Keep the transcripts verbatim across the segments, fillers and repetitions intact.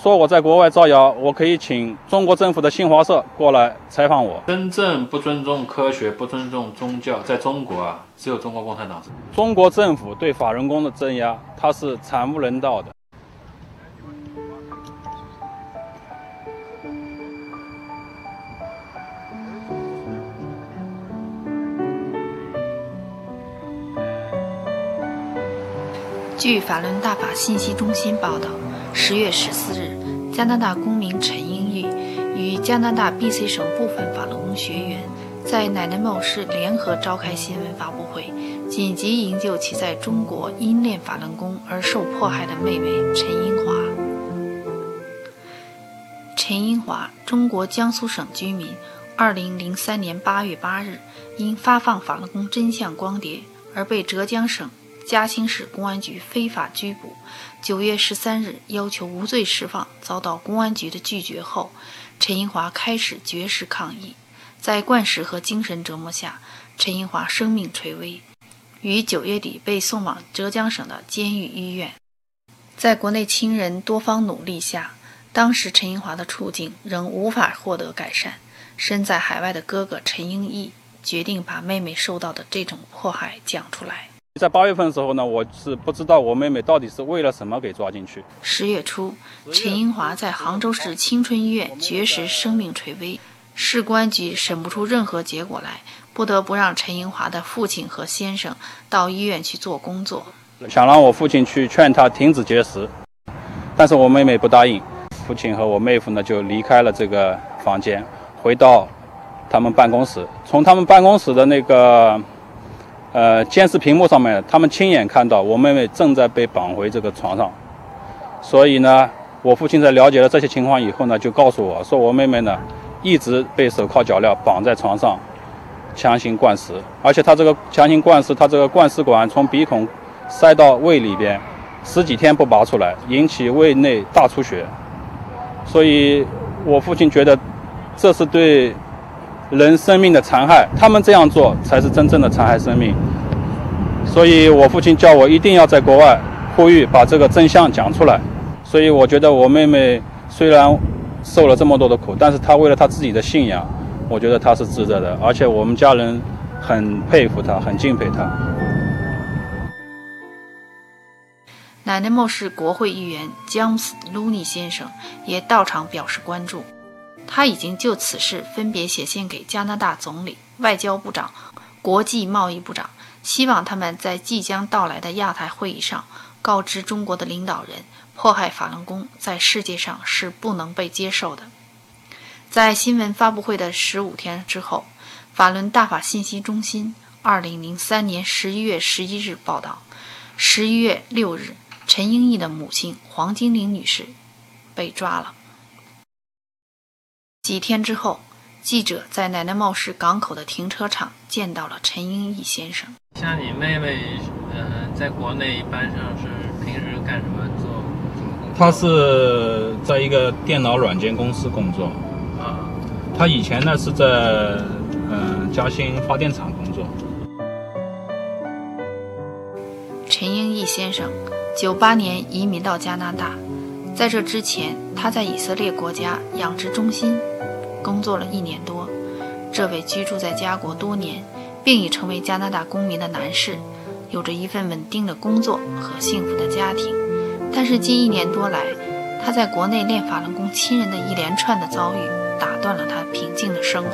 说我在国外造谣，我可以请中国政府的新华社过来采访我。 真正不尊重科学、不尊重宗教，在中国啊，只有中国共产党。 中国政府对法轮功的镇压，它是惨无人道的。 据法轮大法信息中心报道，十月十四日，加拿大公民陈英玉与加拿大 B C 省部分法轮功学员在乃南茂市联合召开新闻发布会，紧急营救其在中国因练法轮功而受迫害的妹妹陈英华。陈英华，中国江苏省居民，二零零三年八月八日因发放法轮功真相光碟而被浙江省嘉兴市公安局非法拘捕。九月十三日要求无罪释放，遭到公安局的拒绝后，陈英华开始绝食抗议。在灌食和精神折磨下，陈英华生命垂危，于九月底被送往浙江省的监狱医院。在国内亲人多方努力下，当时陈英华的处境仍无法获得改善。身在海外的哥哥陈英义决定把妹妹受到的这种迫害讲出来。 在八月份的时候呢，我是不知道我妹妹到底是为了什么给抓进去。 十月初，陈英华在杭州市青春医院绝食，生命垂危。市公安局审不出任何结果来，不得不让陈英华的父亲和先生到医院去做工作， 想让我父亲去劝他停止绝食，但是我妹妹不答应。父亲和我妹夫呢就离开了这个房间，回到他们办公室。从他们办公室的那个呃，监视屏幕上面，他们亲眼看到我妹妹正在被绑回这个床上。所以呢，我父亲在了解了这些情况以后呢，就告诉我说，我妹妹呢一直被手铐脚镣绑在床上，强行灌食，而且她这个强行灌食，她这个灌食管从鼻孔塞到胃里边，十几天不拔出来，引起胃内大出血。所以我父亲觉得这是对人生命的残害，他们这样做才是真正的残害生命。所以我父亲叫我一定要在国外呼吁把这个真相讲出来。所以我觉得我妹妹虽然受了这么多的苦，但是她为了她自己的信仰，我觉得她是值得的，而且我们家人很佩服她，很敬佩她。 乃南茂市国会议员詹姆斯·卢尼先生也到场表示关注。他已经就此事分别写信给加拿大总理、外交部长、国际贸易部长，希望他们在即将到来的亚太会议上告知中国的领导人，迫害法轮功在世界上是不能被接受的。在新闻发布会的十五天之后，法轮大法信息中心二零零三年十一月十一日报道，十一月六日，陈英义的母亲黄金玲女士被抓了。几天之后，记者在乃南茂市港口的停车场见到了陈英义先生。 像你妹妹，呃，在国内一般上是平时干什么做？ 她是在一个电脑软件公司工作啊。她以前呢是在呃嘉兴发电厂工作。 陈英义先生九八年移民到加拿大，在这之前，他在以色列国家养殖中心工作了一年多。这位居住在家国多年，并已成为加拿大公民的男士，有着一份稳定的工作和幸福的家庭。但是近一年多来，他在国内练法轮功亲人的一连串的遭遇，打断了他平静的生活。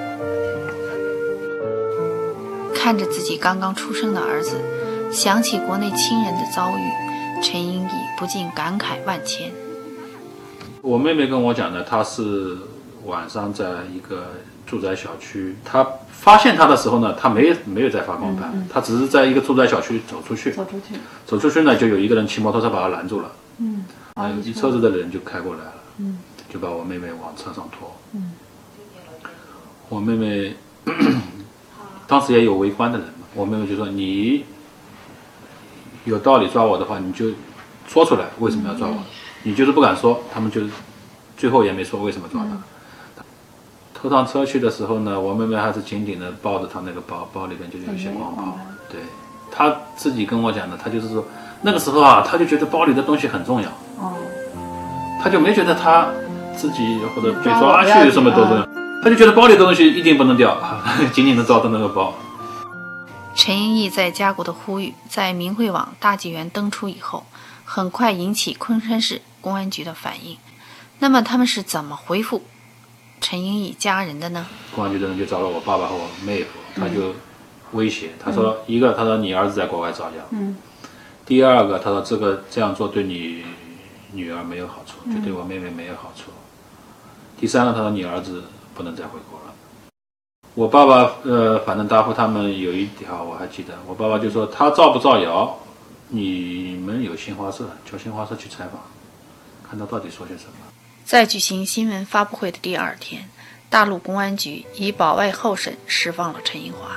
看着自己刚刚出生的儿子，想起国内亲人的遭遇，陈英义不禁感慨万千。 我妹妹跟我讲的，她是晚上在一个住宅小区，她发现她的时候呢，她没没有在发光盘，嗯嗯、她只是在一个住宅小区走出去， 走出去， 走出去呢，就有一个人骑摩托车把她拦住了， 嗯， 啊，一车子的人就开过来了， 嗯， 就把我妹妹往车上拖， 嗯， 我妹妹咳咳当时也有围观的人嘛，我妹妹就说你有道理抓我的话，你就说出来为什么要抓我。嗯，你就是不敢说，他们就最后也没说为什么抓他。嗯，拖上车去的时候呢，我妹妹还是紧紧的抱着他那个包，包里面就有一些光炮。对，他自己跟我讲的，他就是说那个时候啊，他就觉得包里的东西很重要。 哦， 他就没觉得他自己或者被抓去什么都是，他就觉得包里的东西一定不能掉，紧紧的抓着那个包。 陈英义在家国的呼吁在明慧网大纪元登出以后，很快引起昆山市公安局的反应。那么他们是怎么回复陈英义家人的呢？ 公安局的人就找了我爸爸和我妹夫，他就威胁，他说、嗯、一个他说你儿子在国外造谣，嗯，第二个他说这个这样做对你女儿没有好处，就对我妹妹没有好处，第三个他说你儿子不能再回国了。我爸爸呃，反正答复他们有一条我还记得，我爸爸就说他造不造谣，你们有新华社，叫新华社去采访，看他到底说些什么。 在举行新闻发布会的第二天，大陆公安局以保外候审释放了陈英华。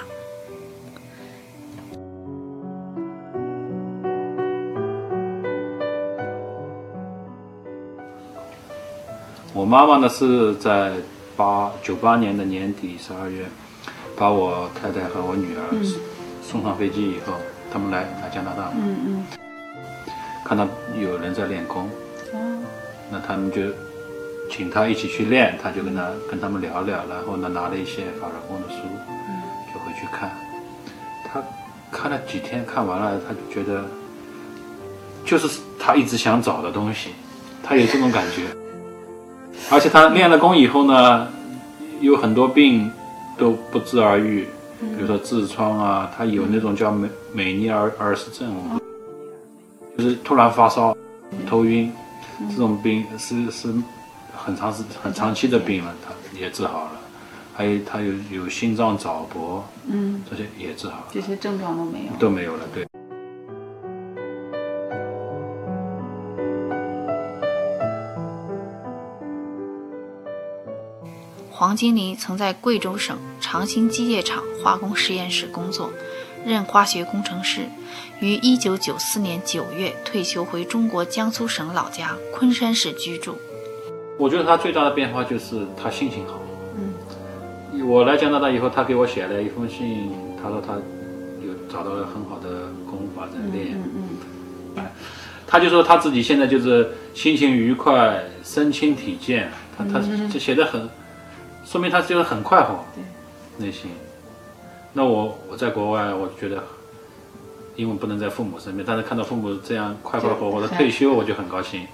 我妈妈呢是在八九八年的年底十二月，把我太太和我女儿送上飞机以后，他们来来加拿大，嗯嗯，看到有人在练功，哦，那他们就请他一起去练，他就跟他跟他们聊聊，然后呢拿了一些法轮功的书，嗯，就回去看。他看了几天，看完了，他就觉得就是他一直想找的东西，他有这种感觉。而且他练了功以后呢，有很多病都不治而愈，比如说痔疮啊，他有那种叫美美尼尔尔氏症，就是突然发烧、头晕，这种病是是很长时很长期的病了，他也治好了。还有他有有心脏早搏，嗯，这些也治好了， 这些症状都没有， 都没有了，对。 黄金林曾在贵州省长兴机械厂化工实验室工作，任化学工程师，于一九九四年九月退休回中国江苏省老家昆山市居住。 我觉得他最大的变化就是他心情好。嗯，我来加拿大以后，他给我写了一封信，他说他有找到了很好的功法在练。嗯嗯嗯。他就说他自己现在就是心情愉快，身轻体健，他他就写得很。说明他就是很快活，内心。那我我在国外，我觉得，因为不能在父母身边，但是看到父母这样快快活活的退休，我就很高兴。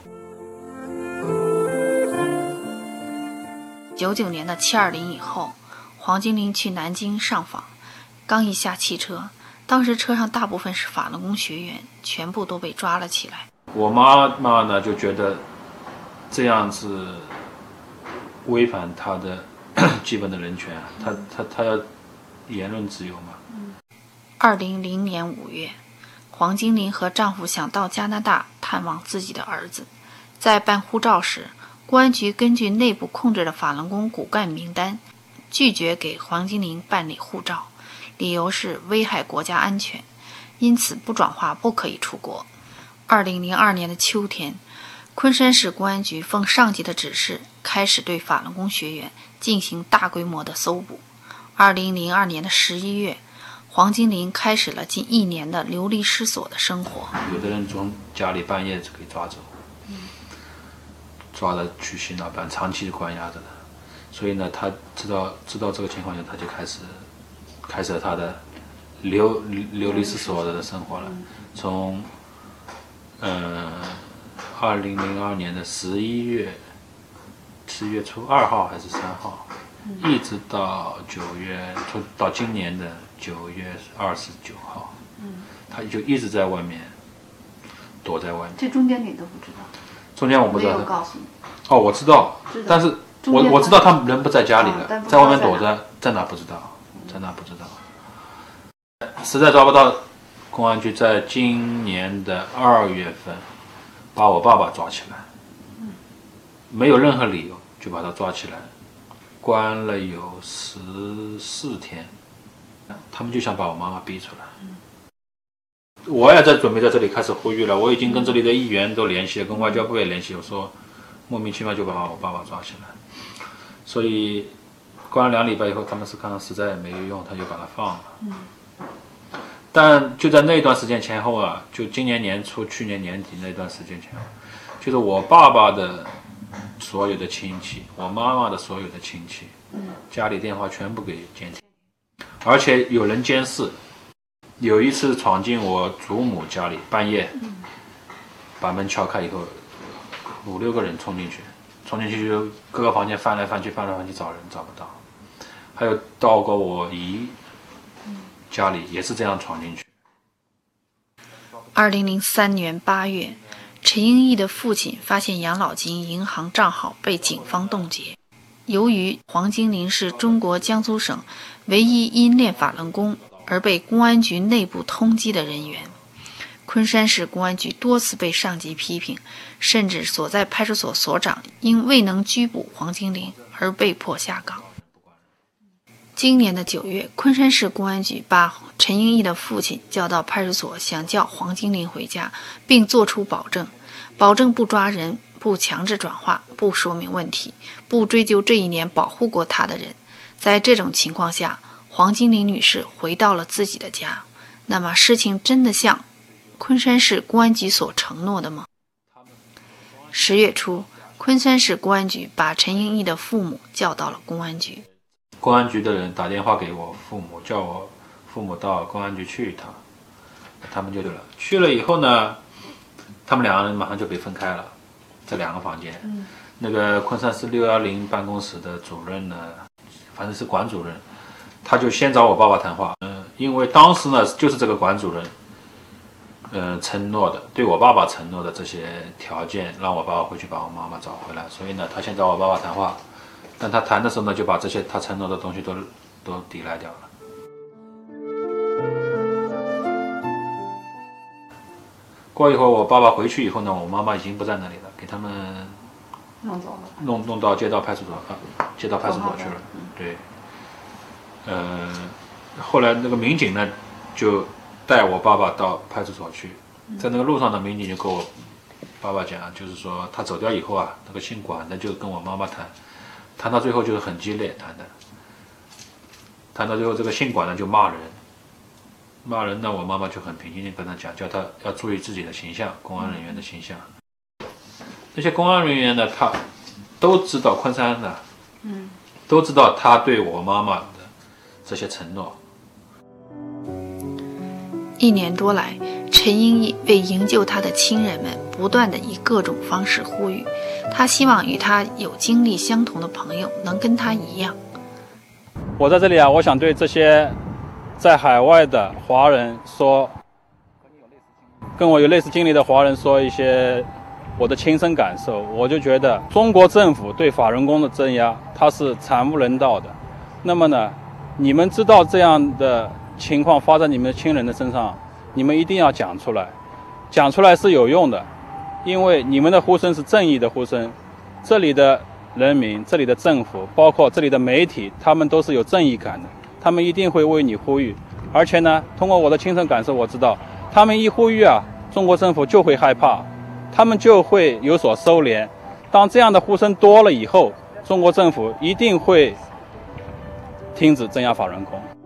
九九年的七二零以后，黄金林去南京上访，刚一下汽车，当时车上大部分是法轮功学员，全部都被抓了起来。 我妈妈呢就觉得这样子违反她的基本的人权，他他他要言论自由嘛。 二零零年五月，黄金林和丈夫想到加拿大探望自己的儿子，在办护照时，公安局根据内部控制的法轮功骨干名单，拒绝给黄金林办理护照，理由是危害国家安全，因此不转化不可以出国。二零零二年的秋天，昆山市公安局奉上级的指示，开始对法轮功学员进行大规模的搜捕。二零零二年的十一月，黄金林开始了近一年的流离失所的生活。 有的人从家里半夜就可以抓走，嗯、抓着去刑老班，长期关押着的。所以呢，他知道知道这个情况下，他就开始开始了他的流流离失所的生活了。从呃二零零二年的十一月。十月初二号还是三号，嗯、一直到九月，到今年的九月二十九号，嗯、他就一直在外面，躲在外面。 这中间你都不知道？ 中间我不知道。 没有告诉你。 哦，我知道，知道但是我我知道他人不在家里了，哦、在外面躲着，在哪不知道，在哪不知道。实在抓不到，公安局在今年的二月份把我爸爸抓起来。没有任何理由就把他抓起来，关了有十四天，他们就想把我妈妈逼出来。我也在准备在这里开始呼吁了，我已经跟这里的议员都联系了，跟外交部也联系，我说莫名其妙就把我爸爸抓起来，所以关了两礼拜以后，他们是看到实在也没有用，他就把他放了。 但就在那段时间前后啊，就今年年初、去年年底那段时间前后，就是我爸爸的所有的亲戚，我妈妈的所有的亲戚，家里电话全部给监听，而且有人监视。有一次闯进我祖母家里，半夜把门敲开以后，五六个人冲进去，冲进去就各个房间翻来翻去，翻来翻去找人找不到。还有到过我姨家里也是这样闯进去。 二零零三年八月，陈英义的父亲发现养老金银行账号被警方冻结。由于黄金玲是中国江苏省唯一因练法轮功而被公安局内部通缉的人员，昆山市公安局多次被上级批评，甚至所在派出所所长因未能拘捕黄金玲而被迫下岗。今年的九月，昆山市公安局把陈英义的父亲叫到派出所，想叫黄金玲回家，并作出保证，保证不抓人，不强制转化，不说明问题，不追究这一年保护过他的人。在这种情况下，黄金玲女士回到了自己的家。那么事情真的像昆山市公安局所承诺的吗？十月初，昆山市公安局把陈英义的父母叫到了公安局。 公安局的人打电话给我父母，叫我父母到公安局去一趟，他们就去了。去了以后呢，他们两个人马上就被分开了，这两个房间。嗯、那个昆山市六一零办公室的主任呢，反正是管主任，他就先找我爸爸谈话。嗯、呃，因为当时呢，就是这个管主任，呃，承诺的，对我爸爸承诺的这些条件，让我爸爸回去把我妈妈找回来。所以呢，他先找我爸爸谈话。但他谈的时候呢，就把这些他承诺的东西都都抵赖掉了。过一会儿，我爸爸回去以后呢，我妈妈已经不在那里了，给他们弄走了， 弄弄到街道派出所啊，街道派出所去了。对，呃，后来那个民警呢，就带我爸爸到派出所去，在那个路上呢，民警就跟我爸爸讲，就是说他走掉以后啊，那个姓管的就跟我妈妈谈。谈到最后就是很激烈，谈的，谈到最后这个姓管的就骂人，骂人呢，我妈妈就很平静地跟他讲，叫他要注意自己的形象，公安人员的形象。那些公安人员呢，他都知道昆山的，嗯，都知道他对我妈妈的这些承诺。 一年多来，陈英义为营救他的亲人们，不断地以各种方式呼吁。他希望与他有经历相同的朋友能跟他一样。 我在这里啊，我想对这些在海外的华人说，跟我有类似经历的华人说一些我的亲身感受。我就觉得中国政府对法轮功的镇压，它是惨无人道的。那么呢，你们知道这样的情况发在你们的亲人的身上，你们一定要讲出来，讲出来是有用的。因为你们的呼声是正义的呼声，这里的人民、这里的政府，包括这里的媒体，他们都是有正义感的，他们一定会为你呼吁。而且呢，通过我的亲身感受，我知道他们一呼吁啊，中国政府就会害怕，他们就会有所收敛。当这样的呼声多了以后，中国政府一定会停止镇压法轮功。